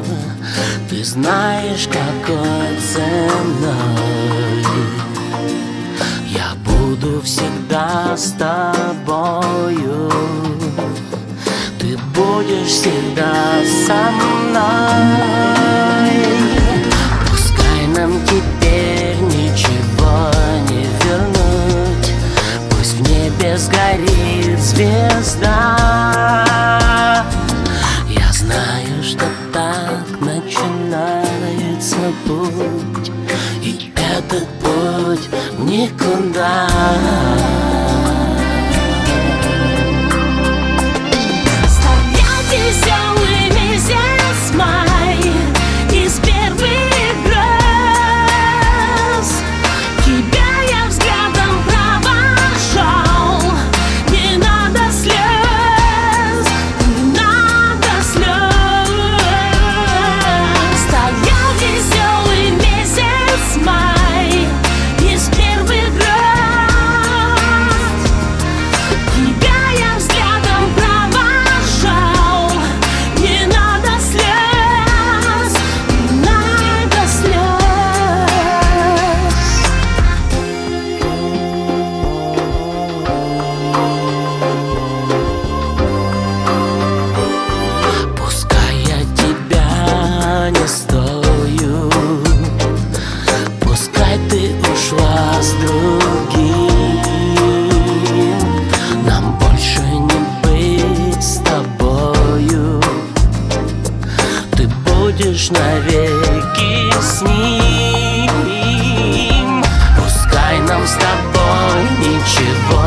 Ты знаешь, какой ценой я буду всегда с тобою. Ты будешь всегда со мной. Пускай нам теперь ничего не вернуть, пусть в небе сгорит звезда. Я знаю, что так начинается путь, и этот путь никуда. Веселый месяц май, из первых гроз тебя я взглядом провожал. Не надо слез, не надо слез. Стоял веселый месяц май, из первых гроз тебя я взглядом провожал. Не надо слез, не надо слез. Пускай я тебя не стою, пускай ты ушла с другим, нам больше не быть с тобою. Ты будешь навеки с ним. Пускай нам с тобой ничего